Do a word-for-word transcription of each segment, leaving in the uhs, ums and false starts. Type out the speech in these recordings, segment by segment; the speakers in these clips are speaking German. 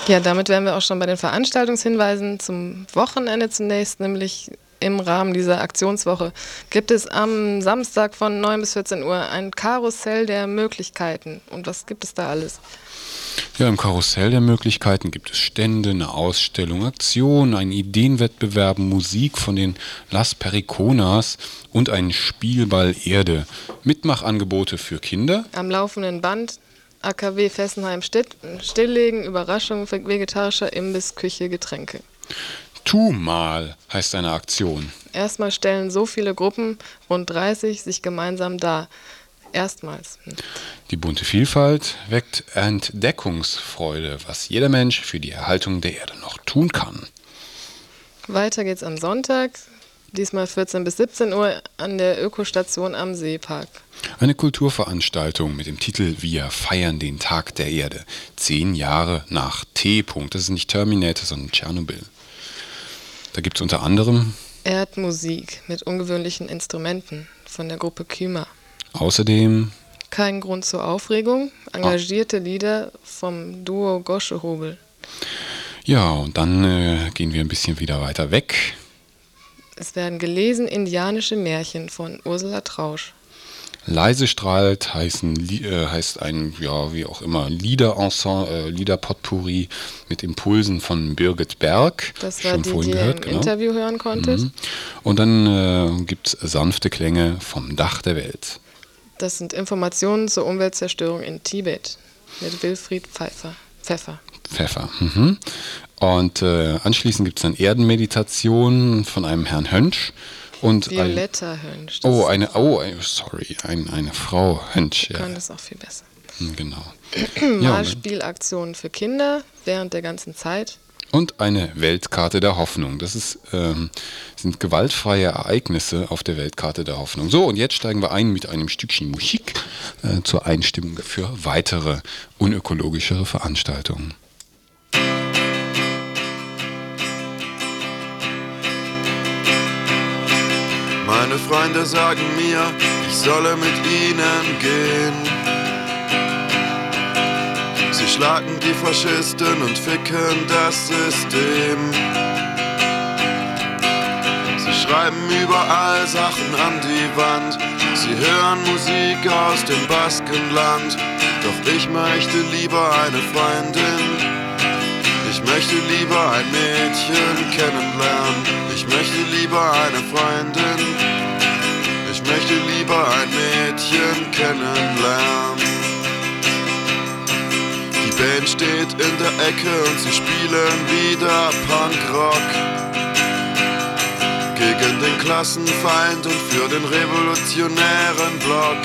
Ja, damit wären wir auch schon bei den Veranstaltungshinweisen zum Wochenende zunächst, nämlich im Rahmen dieser Aktionswoche gibt es am Samstag von neun bis vierzehn Uhr ein Karussell der Möglichkeiten. Und was gibt es da alles? Ja, im Karussell der Möglichkeiten gibt es Stände, eine Ausstellung, Aktionen, einen Ideenwettbewerb, Musik von den Las Periconas und einen Spielball Erde. Mitmachangebote für Kinder. Am laufenden Band A K W Fessenheim Stitt, Stilllegen, Überraschungen für vegetarischer Imbiss, Küche, Getränke. Tu mal heißt eine Aktion. Erstmal stellen so viele Gruppen, rund dreißig, sich gemeinsam dar. Erstmals. Die bunte Vielfalt weckt Entdeckungsfreude, was jeder Mensch für die Erhaltung der Erde noch tun kann. Weiter geht's am Sonntag, diesmal vierzehn bis siebzehn Uhr an der Ökostation am Seepark. Eine Kulturveranstaltung mit dem Titel Wir feiern den Tag der Erde. Zehn Jahre nach T. Das ist nicht Terminator, sondern Tschernobyl. Da gibt es unter anderem Erdmusik mit ungewöhnlichen Instrumenten von der Gruppe Kümer. Außerdem Kein Grund zur Aufregung, engagierte Lieder vom Duo Goschehobel. Ja, und dann äh, gehen wir ein bisschen wieder weiter weg. Es werden gelesen indianische Märchen von Ursula Trausch. Leise strahlt heißen, äh, heißt ein, ja, wie auch immer, Liederensemble, äh, Liederpotpourri mit Impulsen von Birgit Berg. Das war die, die ihr im genau. Interview hören konntet. Mhm. Und dann äh, gibt es sanfte Klänge vom Dach der Welt. Das sind Informationen zur Umweltzerstörung in Tibet mit Wilfried Pfeiffer. Pfeffer. Pfeffer. Mhm. Und äh, anschließend gibt es dann Erdenmeditation von einem Herrn Hönsch. Und Violetta ein, Hönsch. Oh, eine, oh, sorry, ein, eine Frau Hönsch. Du ja. Kann das auch viel besser. Genau. Malspielaktionen für Kinder während der ganzen Zeit. Und eine Weltkarte der Hoffnung. Das ist, ähm, sind gewaltfreie Ereignisse auf der Weltkarte der Hoffnung. So, und jetzt steigen wir ein mit einem Stückchen Musik äh, zur Einstimmung für weitere unökologischere Veranstaltungen. Meine Freunde sagen mir, ich solle mit ihnen gehen. Sie schlagen die Faschisten und ficken das System. Sie schreiben überall Sachen an die Wand. Sie hören Musik aus dem Baskenland. Doch ich möchte lieber eine Freundin. Ich möchte lieber ein Mädchen kennenlernen. Ich möchte lieber eine Freundin. Ich möchte lieber ein Mädchen kennenlernen. Die Band steht in der Ecke und sie spielen wieder Punkrock. Gegen den Klassenfeind und für den revolutionären Block.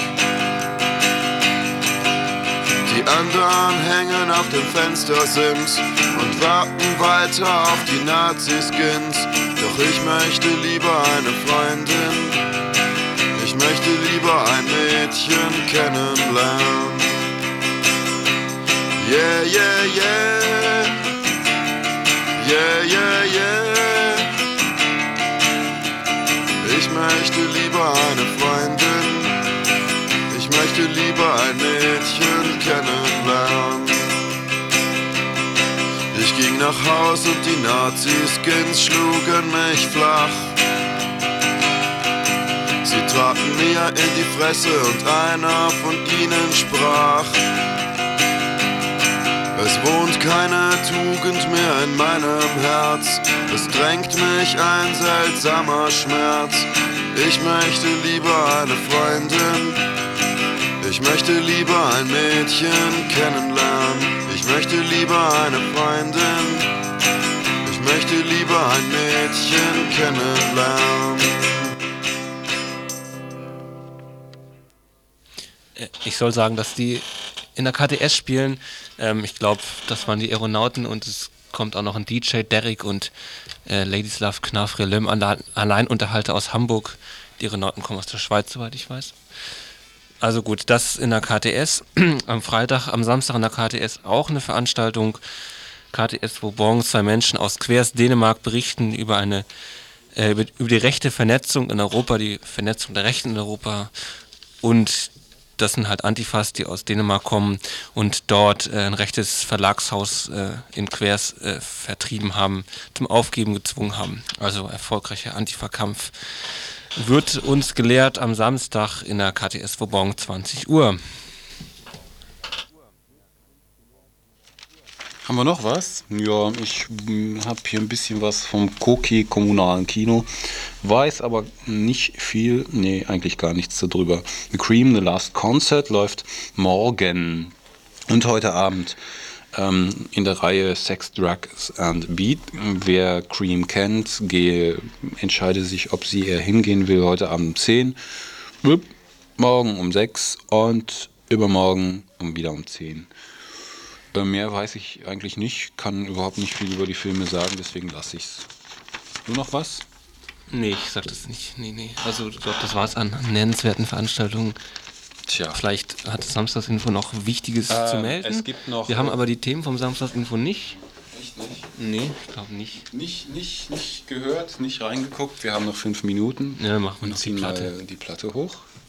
Die anderen hängen auf dem Fenstersims und warten weiter auf die Nazi-Skins. Doch ich möchte lieber eine Freundin. Ich möchte lieber ein Mädchen kennenlernen. Yeah, yeah, yeah. Yeah, yeah, yeah. Ich möchte lieber eine Freundin. Ich möchte lieber ein Mädchen kennenlernen. Ich ging nach Haus und die Nazi-Skins schlugen mich flach. Sie traten mir in die Fresse und einer von ihnen sprach: Es wohnt keine Tugend mehr in meinem Herz. Es drängt mich ein seltsamer Schmerz. Ich möchte lieber eine Freundin. Ich möchte lieber ein Mädchen kennenlernen. Ich möchte lieber eine Freundin. Ich möchte lieber ein Mädchen kennenlernen. Ich soll sagen, dass die in der K T S spielen. Ähm, ich glaube, das waren die Aeronauten und es kommt auch noch ein D J, Derek und äh, Ladislav Knafrelem, Alleinunterhalter aus Hamburg. Die Aeronauten kommen aus der Schweiz, soweit ich weiß. Also gut, das in der K T S. Am Freitag, am Samstag in der K T S auch eine Veranstaltung. K T S, wo morgens zwei Menschen aus Quers Dänemark berichten über eine äh, über, über die rechte Vernetzung in Europa, die Vernetzung der Rechten in Europa und das sind halt Antifas, die aus Dänemark kommen und dort äh, ein rechtes Verlagshaus äh, in Quers äh, vertrieben haben, zum Aufgeben gezwungen haben. Also erfolgreicher Antifa-Kampf wird uns gelehrt am Samstag in der K T S Vauban zwanzig Uhr. Haben wir noch was? Ja, ich habe hier ein bisschen was vom Koki kommunalen Kino, weiß aber nicht viel, nee, eigentlich gar nichts darüber. The Cream, The Last Concert läuft morgen und heute Abend ähm, in der Reihe Sex, Drugs and Beat. Wer Cream kennt, gehe, entscheide sich, ob sie eher hingehen will, heute Abend um zehn, morgen um sechs und übermorgen um wieder um zehn. Mehr weiß ich eigentlich nicht, kann überhaupt nicht viel über die Filme sagen, deswegen lasse ich's. Du noch was? Nee, ich sag das nicht. Nee, nee. Also ich glaube, das war's an nennenswerten Veranstaltungen. Tja. Vielleicht hat das Samstagsinfo noch Wichtiges Ähm, zu melden. es gibt noch, Wir haben äh, aber die Themen vom Samstagsinfo nicht. Echt nicht? Nee, ich glaube nicht. Nicht, nicht, nicht gehört, nicht reingeguckt. Wir haben noch fünf Minuten Ja, dann machen wir und noch die ziehen Platte. mal die Platte hoch.